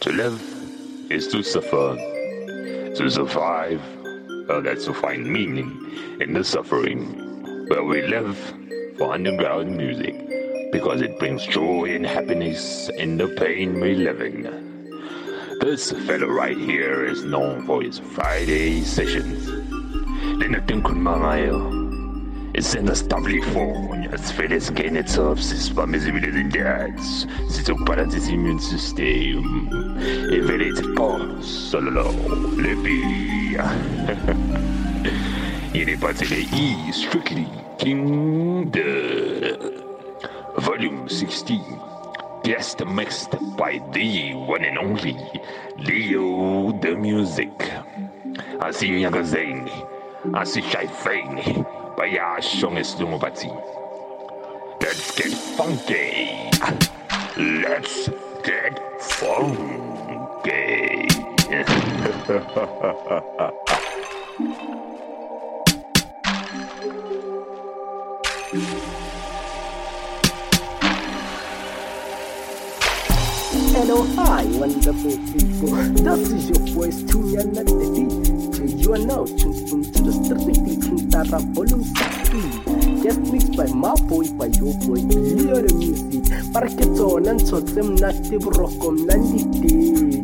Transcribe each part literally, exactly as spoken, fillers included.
To live is to suffer. To survive, well, that's to find meaning in the suffering. Where we live for underground music because it brings joy and happiness in the pain we live in. This fellow right here is known for his Friday sessions. Linakhuluma ngayo isenastable phone asifele singene top sisibambe izibili ezintathu sizokubhalansisa immune system ivele ithi pause sololo lebiya yiniphathele i-Strictly King the Volume sixteen, guest mixed by the one and only Leo the Music. Asinyakazeni, asishayifeni, bayasho ngesilungu bathi. Let's get funky. Let's get funky. Hello, hi, wonderful people. This is your voice, Tunyana Daddy. You are now tuned into the Strictly King Tara Volume sixteen. Guest mixed by my boy, by your boy, Leo the Music. Parketon and talk them native rock on Nandi Day.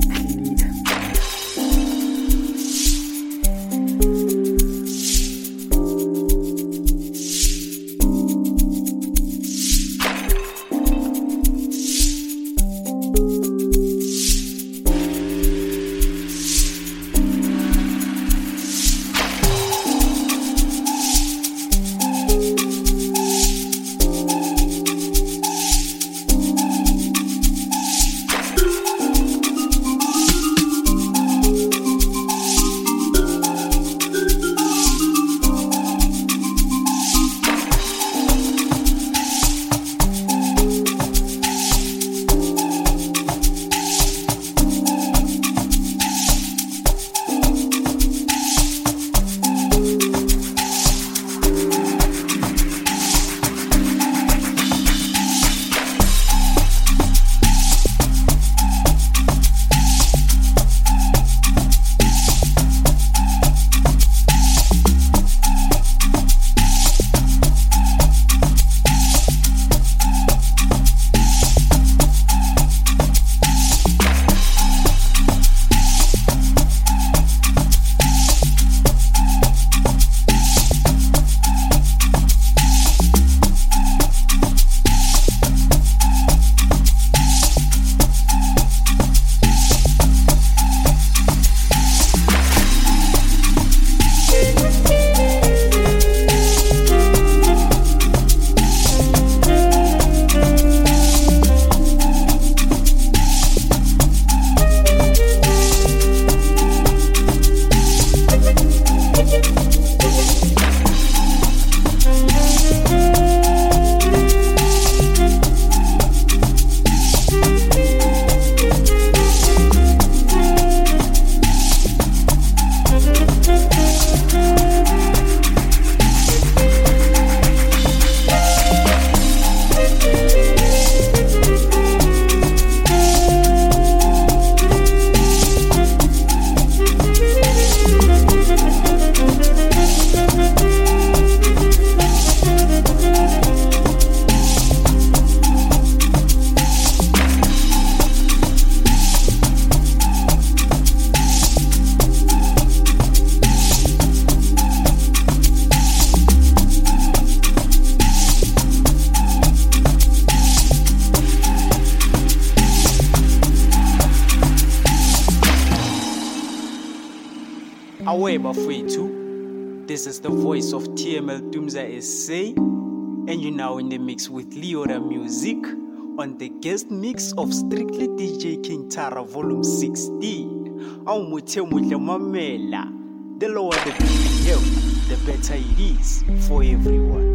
Away bafowethu. This is the voice of T M L Tumza S A, and you're now in the mix with Leo the Music on the guest mix of Strictly D J King Tara Volume sixteen. Awumuthe muhle mamela. The lower the B P M, the better it is for everyone.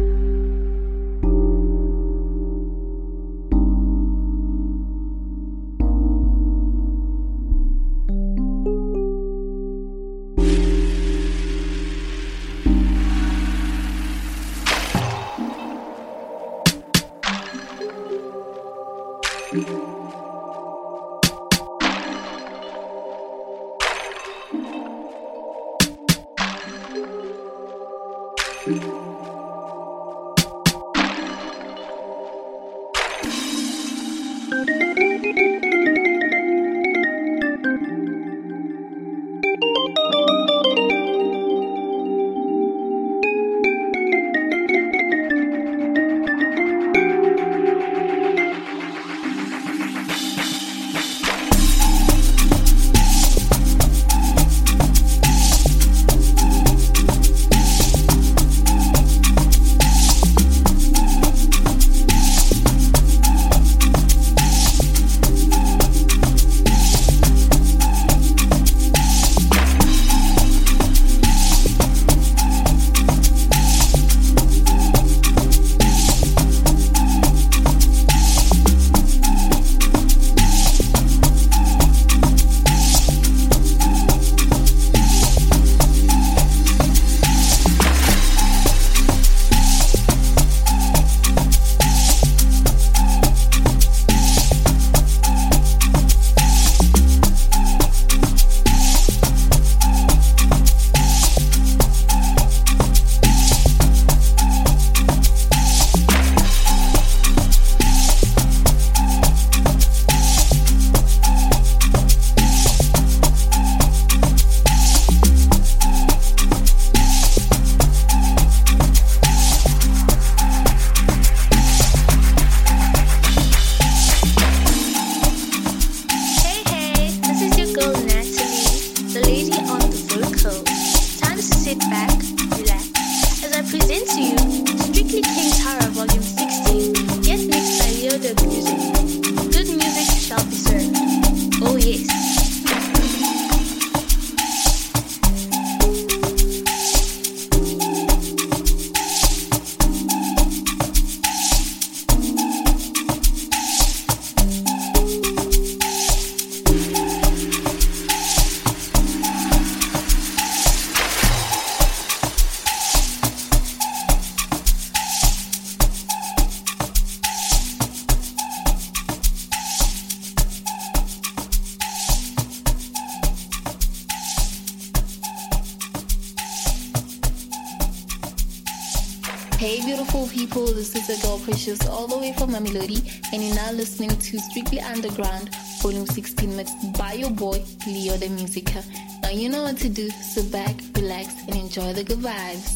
Hey beautiful people, this is the girl Precious all the way from Mamelodi, and you're now listening to Strictly Underground Volume sixteen mixed by your boy Leo the Musica. Now you know what to do, sit back, relax and enjoy the good vibes.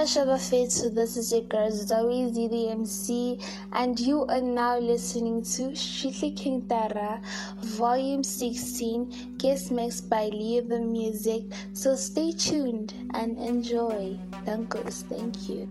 Shaba Fetu, this is your girl Zoe Z the M C, and you are now listening to Strictly King Tara, Volume sixteen, guest mixed by Leo the Music. So stay tuned and enjoy. Dankos, thank you.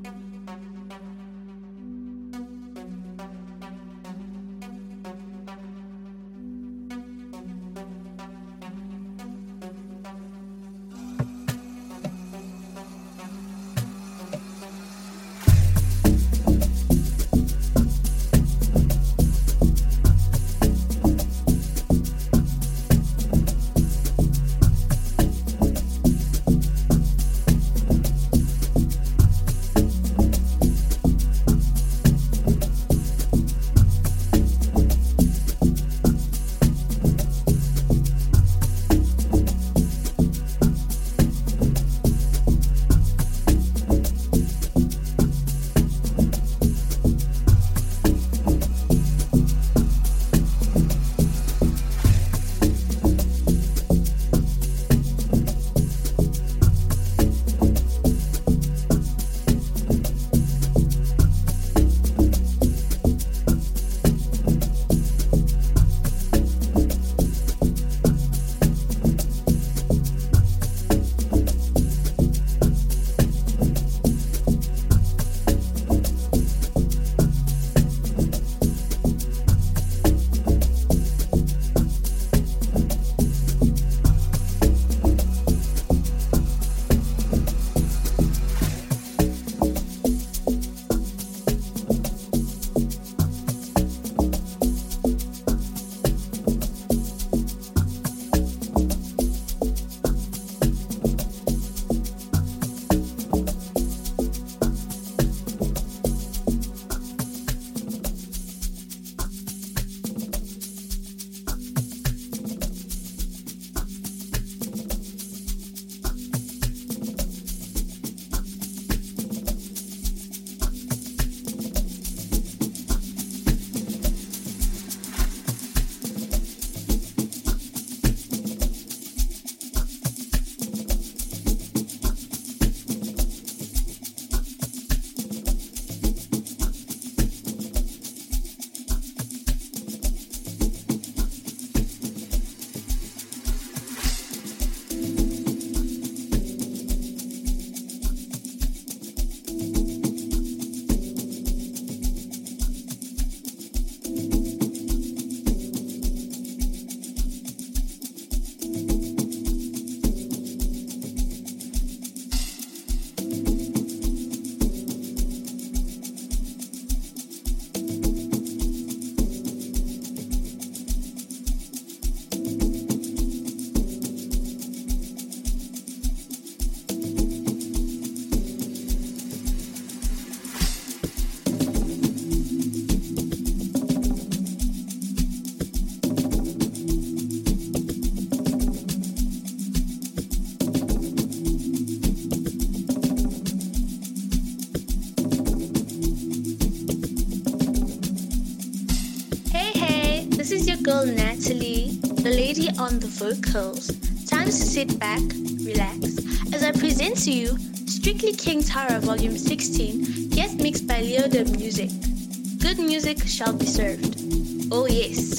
girl Natalie, the lady on the vocals. Time to sit back, relax, as I present to you Strictly King Tara Volume sixteen, guest mixed by Leo the Music. Good music shall be served. Oh yes.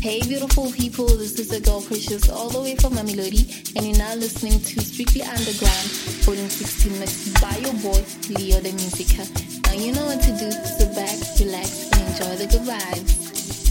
Hey beautiful people, this is the girl Precious all the way from Mamelodi, and you're now listening to Strictly Underground, Volume sixteen mixed by your boy, Leo the Musica. Now you know what to do, sit back, relax, and enjoy the good vibes.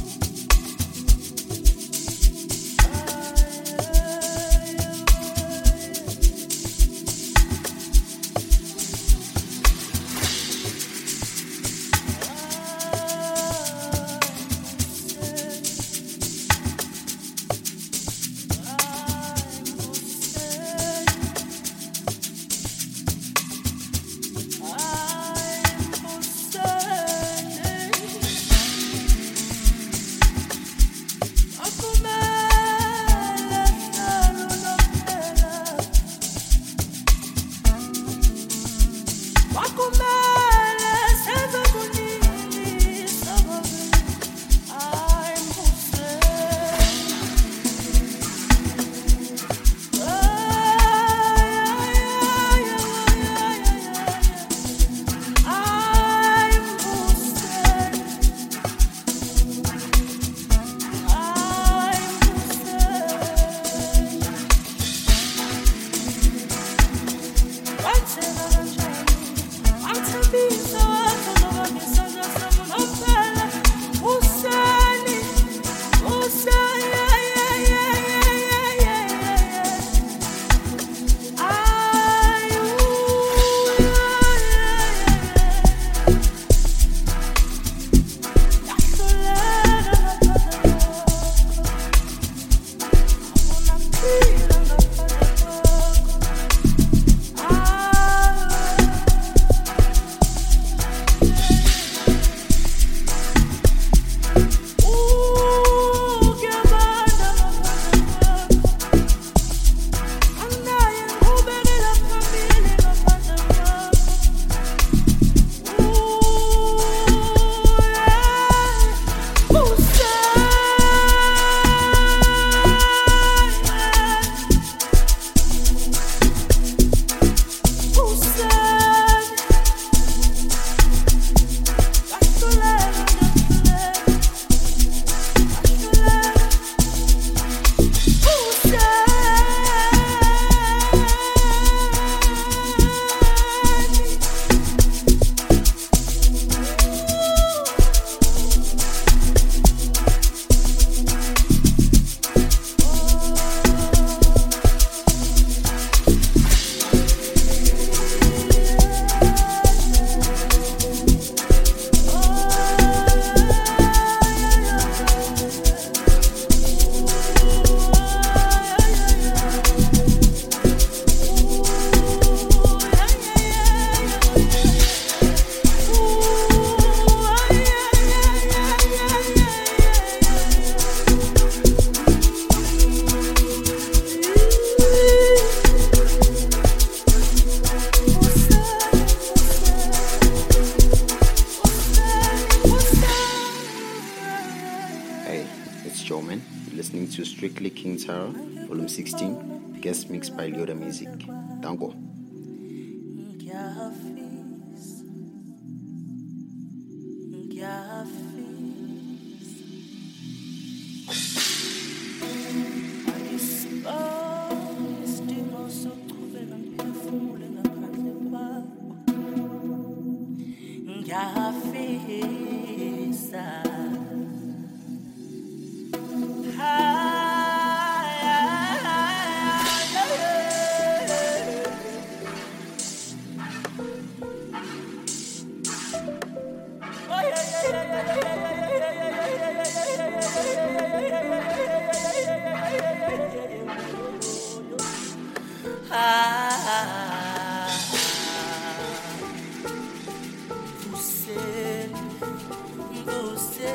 Strictly King Tara, Volume sixteen, guest mixed by Leo the Music. Danko. Você, você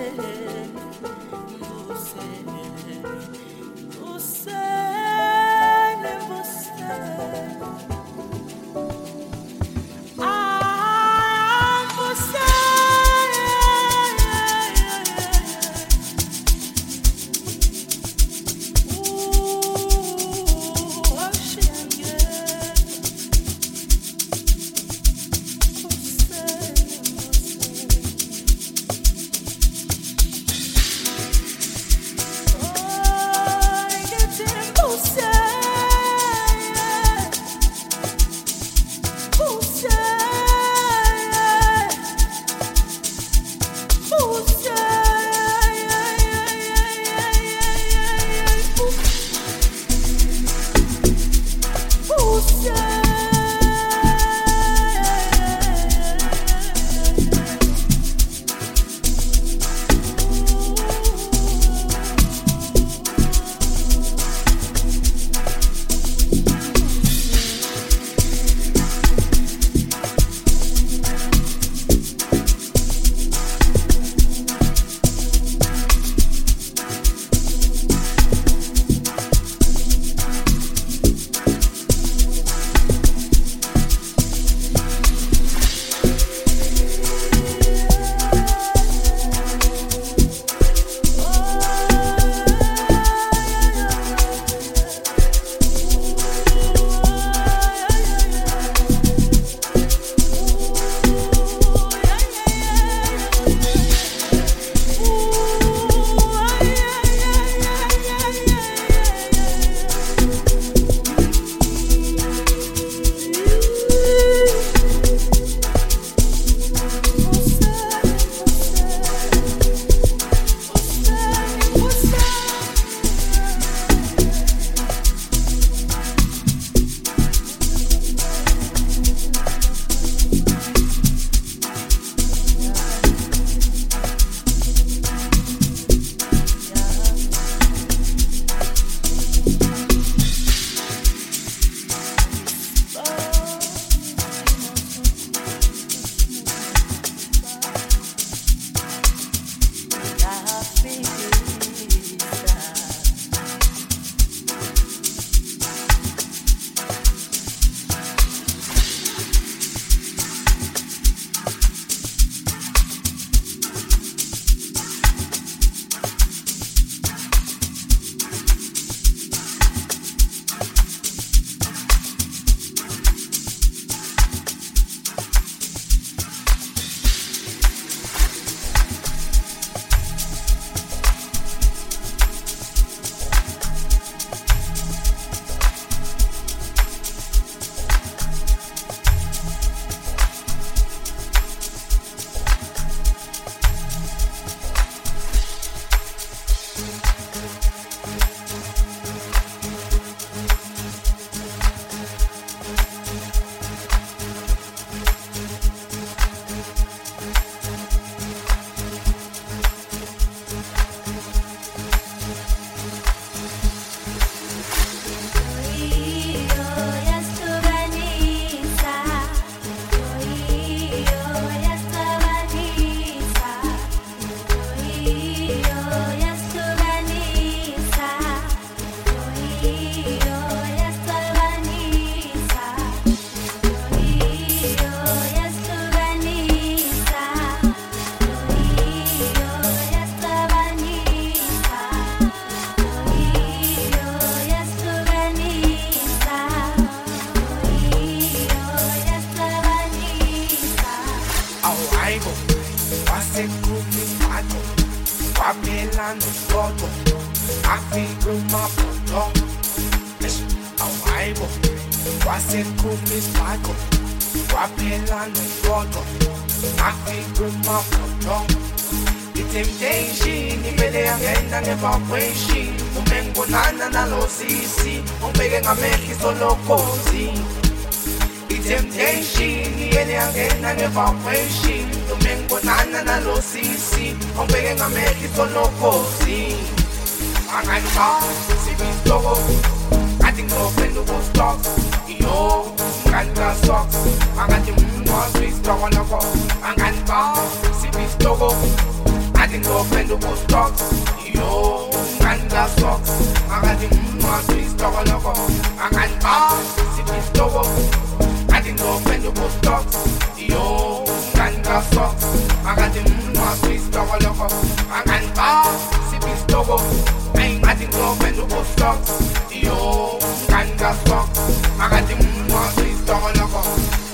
Hayibo, wasekhupha isibhaco, waphela nogogo, afika umaphoto. I-temptation ivele yangena nge-vibration, ume ngibonana nalo sisi, umbeke ngamehlo isolokozi. I-temptation ivele yangena nge-vibration, ume ngibonana nalo sisi, umbeke ngamehlo isolokozi. Anganiba, sibistoko, athi ngizopenda ukustock. Yo, ngani socks, angathi ngingwazi isitoko lokho. Anganiba, sibistoko, athi ngizopenda ukustock. Yo, ngani socks, angathi ngingwazi isitoko lokho. Anganiba, sibistoko, athi ngizopenda ukustock. Yo, ngani socks, angathi ngingwazi isitoko lokho. Anganiba, sibistoko. I think no friend who goes stocks. Yo, can gas stocks. I got the moon was this dog on the go.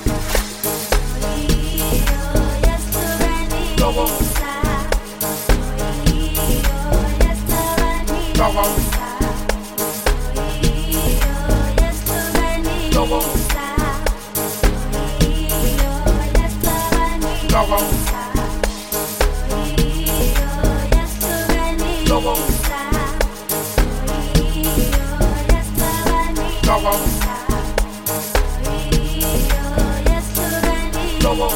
Dogo. Dogo. Dogo. Dogo. Dogo. Dogo. Dogo.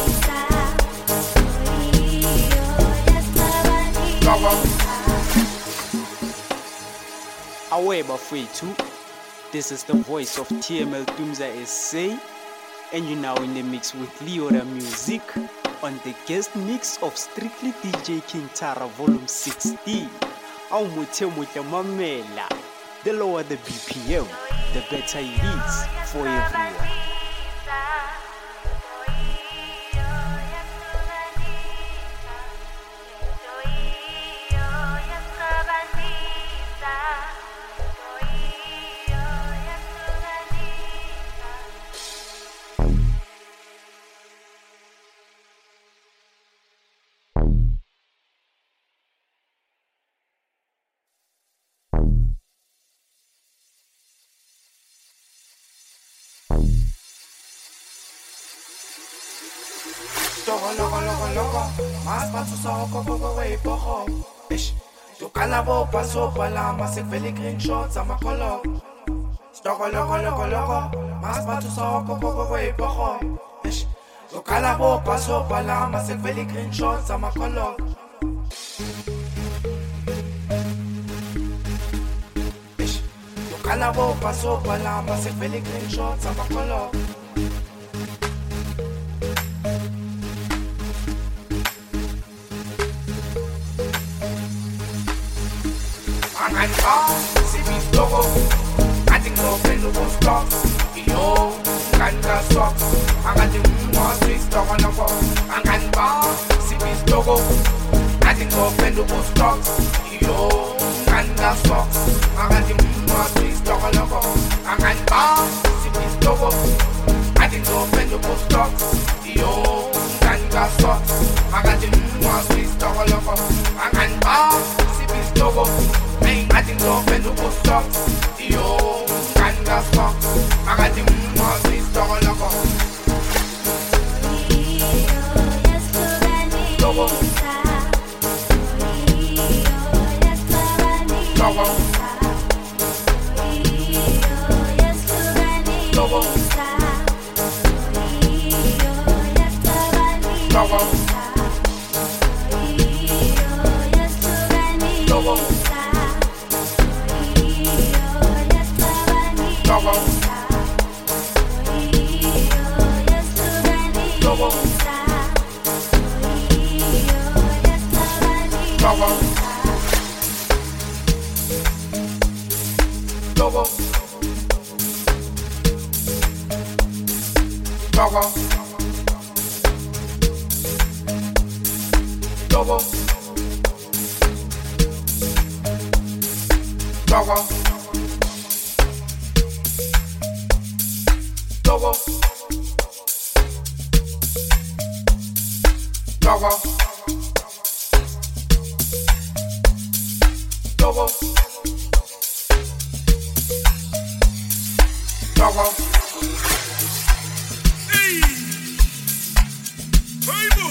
Dogo. Away bafethu. This is the voice of T M L Tumza S A, and you're now in the mix with Leora Music on the guest mix of Strictly D J King Tara Volume sixteen. Aw muthe mutle mamela. The lower the B P M, the better it is for everyone. Loco, loco, loco, loco, más pa' tu soco, coco, wey, pojo. Ish, tu calabo paso palama, se feli green shots, I'm a color. Loco, loco, loco, loco, más pa' tu soco, coco, wey, pojo. Ish, tu calabo paso palama, se feli green shots, I'm a color. Ish, tu calabo paso palama, se feli green shots, I'm a color. And oh, see me logo, I think no friend who stocks. Yo, can gas socks. I got the more sweet stock on the go. And oh, see me logo, I think no friend who stocks. Yo, can gas socks. I got the more sweet stock on the go. And oh, see me logo, I think no friend who stocks. Yo, can gas socks. I got the more sweet stock on the go. And oh, see me logo. I think no friend who goes stocks. Yo, can gas stocks. I got the more sweet stock on the go. Dogo. Dogo. Dogo. Dogo. Dogo. Dogo. Dogo. Dogo. Dogo. Dogo. Dogo. Dogo. Dogo. Dogo. Dogo. isihloko. Hey, Hayibo,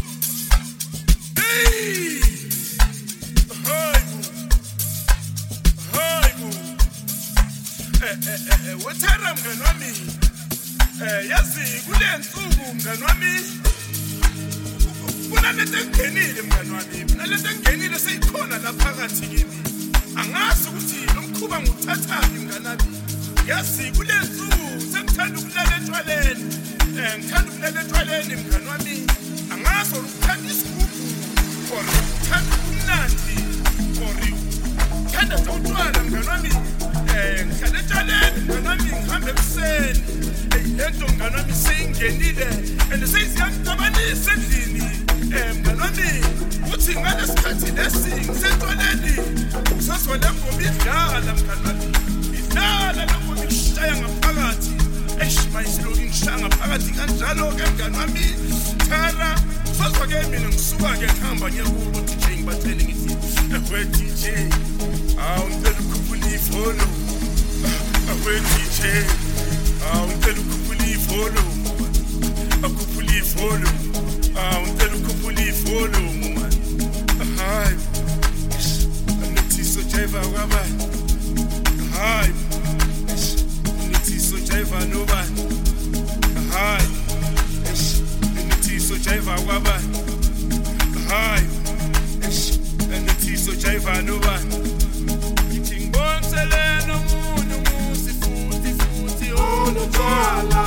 hey, Hayibo, Hayibo. Eh eh eh, wathara mngani wami. Eh yazi kule nsuku mngani wami. Kunalento engenile mngani wami. Kunalento engenile seyikhona la phakathi kimi. Angazi ukuthi lo mkhuba nguthathaphi mngani wami. Yazi kule nsuku sengithanda ukulala etshwaleni. Eh ngithanda ukulala etshwaleni mngani wami. Angazi ukuthanda isigubhu or ukuthanda umnandi or uthanda nje utshwala mngani wami. Eh ngihlala etshwaleni mngani wami ngihambe ekuseni. Lento mngani wami seyingenile and seyiziyangixabanisa endlini. Eh mngani wami uthi ngalesikhathi lesi ngisentshwaleni usazwa le ngoma idlala mngani wami. Idlala le ngoma ishaya ngaphakathi. Eshmayisilo ngishaya ngaphakathi kanjalo ke mngani wami. Thara sazwa ke mina ngisuka ke ngihamba ngiyakubo D J ngibathele ngithi we D J awu ngicela ukhuphula ifolo. We D J awu ngicela ukhuphula ifolo. Akhuphula ifolo. Awu ngicela ukhuphula ifolo man. Hayi. Anithi so jiva kwabani. Hayi. Anithi so jiva nobani. Hayi. Anithi so jiva kwabani. Hayi. Anithi so jiva nobani. Ngithi ngibonsele nomunye umusi futhi futhi onotshwala.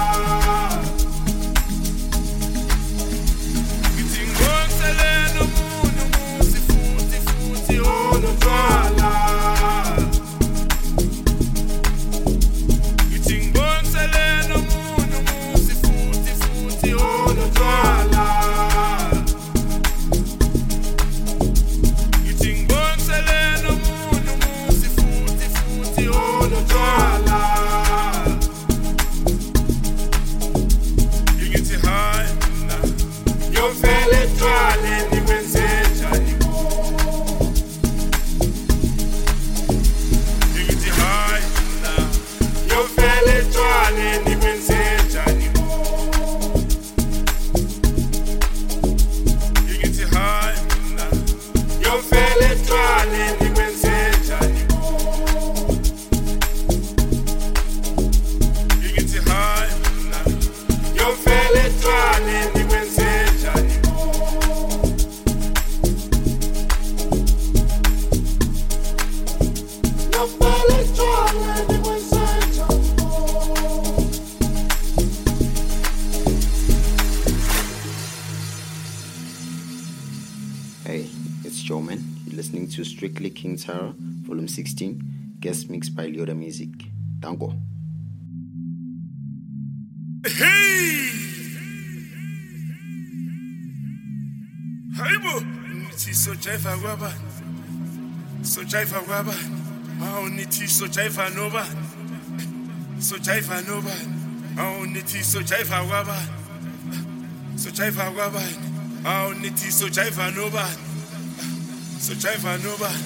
Ngithi ngibonsele nomunye umusi futhi futhi onotshwala. Ngithi ngibonsele nomunye umusi futhi futhi onotshwala. Ngithi ngibonsele nomunye umusi futhi futhi onotshwala. Ngithi hayi mina ngiyofela etshwaleni kwenzenjani bo. Ngithi hayi mina ngiyofela etshwaleni kwenzenjani bo. Ngithi hayi mina ngiyofela etshwaleni kwenzenjani bo. Ngithi hayi mina ngiyofela etshwaleni kwenzenjani bo. Ngiyofela etshwaleni kwenzenjani bo. Hey, it's Joe Man. You're listening to Strictly King Tara, Volume sixteen, guest mixed by Leoda Music. Danko. Hey! Hayibo, nithi so jiva kwabani? So jiva kwabani? Awu nithi so jiva nobani? So jiva nobani? Awu nithi so jiva kwabani? So jiva kwabani? Awu nithi so jiva nobani? So jiva nobani?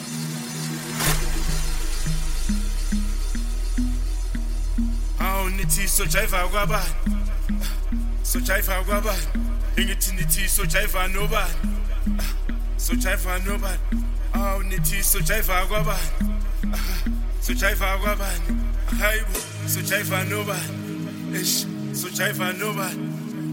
Awu nithi so jiva kwabani? So jiva kwabani? Ngithi nithi so jiva nobani? So jiva nobani? Awu nithi so jiva kwabani? So jiva kwabani? Hayibo, so jiva nobani? Eish, so jiva nobani?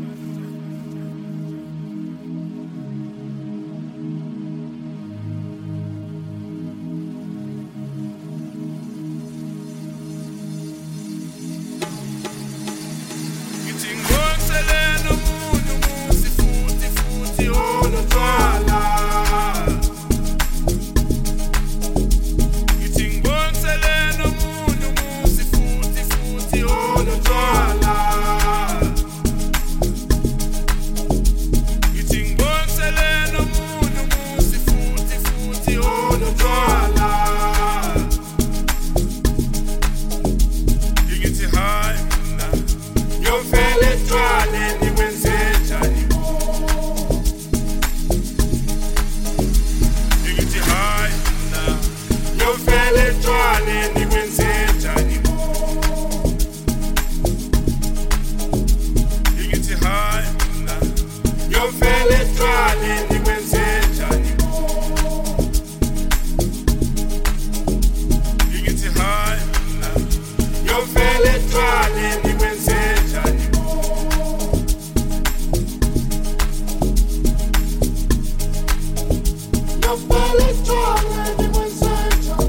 Ngithi ngibonsele nomunye umusi futhi futhi onotshwala. Ngithi ngibonsele nomunye umusi futhi futhi onotshwala. Ngithi ngibonsele nomunye umusi futhi futhi onotshwala. Ngithi hayi mina ngiyofela etshwaleni kwenzenjani bo. Ngithi hayi mina ngiyofela etshwaleni kwenzenjani bo. Yofele twale nikwenzenjani Yofele twale nikwenzenjani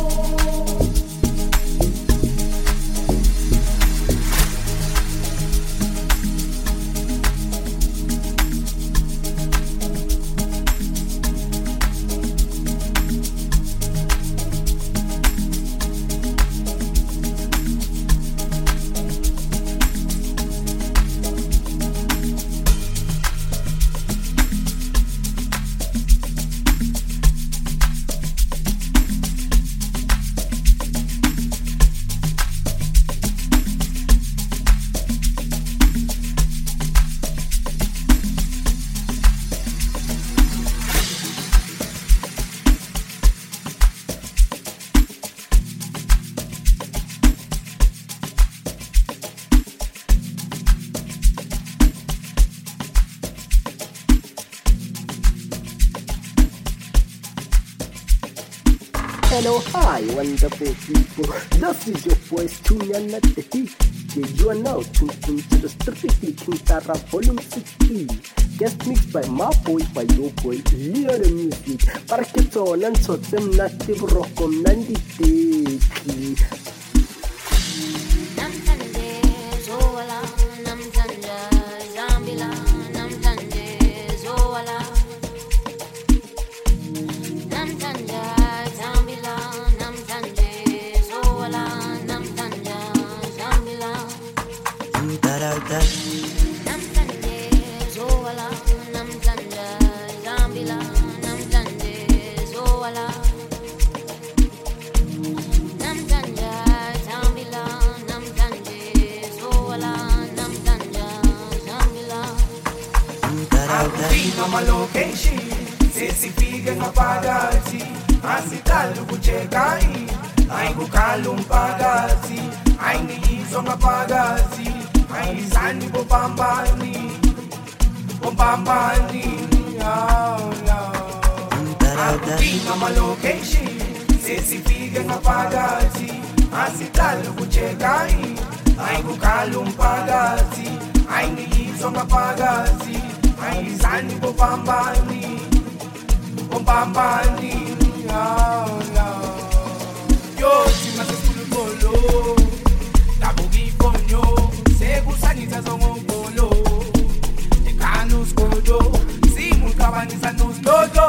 Hello, hi, wonderful people. This is your voice, Tunyana the D J. You are now tuned into the Strictly King Tara Volume sixteen. Guest mixed by my boy, by your boy, Leo the Music. Parketo, Nansotem, Native Rockom, Nandi Teki. Noma location sesifike ngaphakathi asikali ukucheka ayikukhala umphakathi ayiniyizwa ngaphakathi ayizani bopambani bopambani noma location sesifike ngaphakathi asikali ukucheka ayikukhala umphakathi ayiniyizwa ngaphakathi ayizani bopambani bopambani yothi masesikhulumolo dabukifonyo sekusanisa zongobolo ekhanda usigodo simuqabanisa noslodo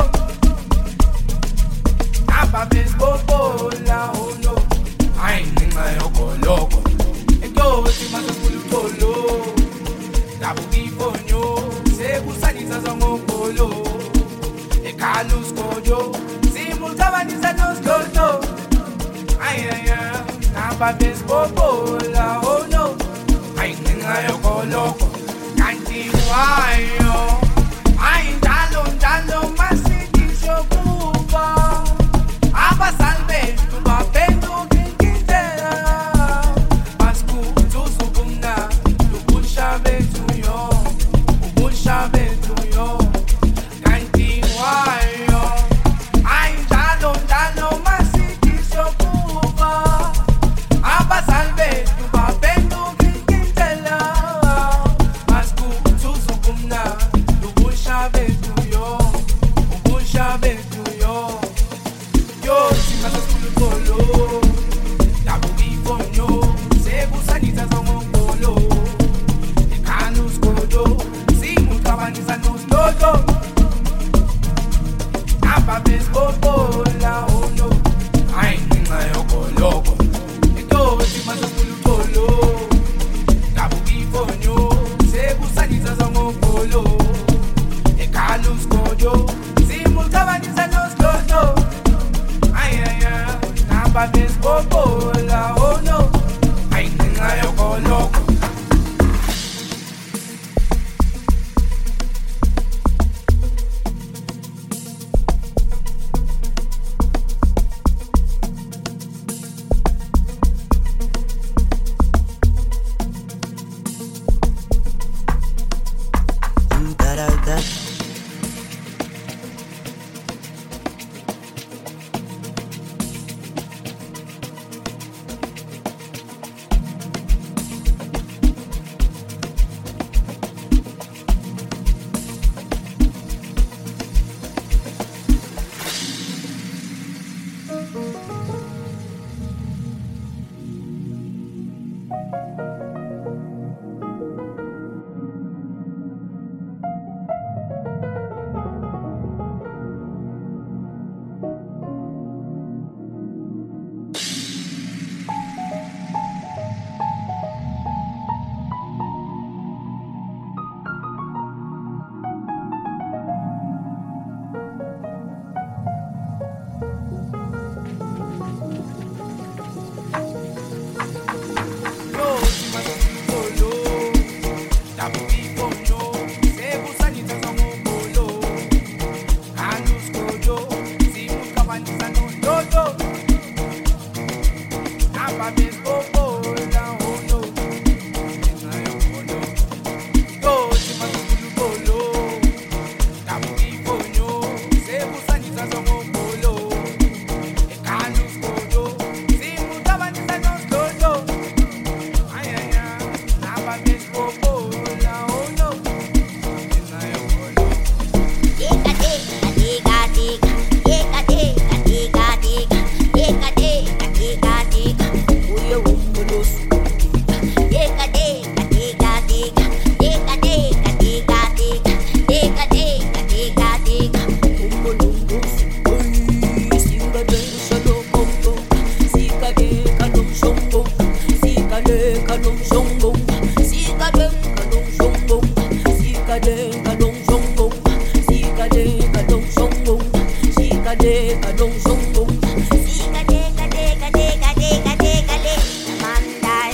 ababesibobola ono ayinenxa yokoloko yothi masesikhulumolo dabukifonyo sekusanisa zongobolo ekhanda usigodo simuqabanisa noslodo ayaya ababesibobola ono ayinenxa yokoloko kanti wayo ayindalo ndalo masidisho kuba abasalbe tubaphenduka inkintela basikuzuza ubumna ubusha bethu yo ubusha bethu yo kanti wayo ayindalo ndalo masidisho kuba abasalbe tubaphenduka inkintela basikuzuza ubumna Amanda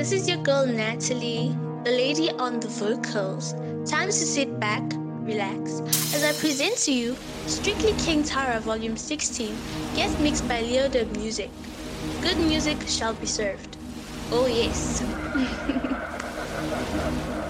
This is your girl Natalie, the lady on the vocals. Time to sit back, relax, as I present to you Strictly King Tara Volume sixteen, guest mixed by Leo the Music. Good music shall be served. Oh yes.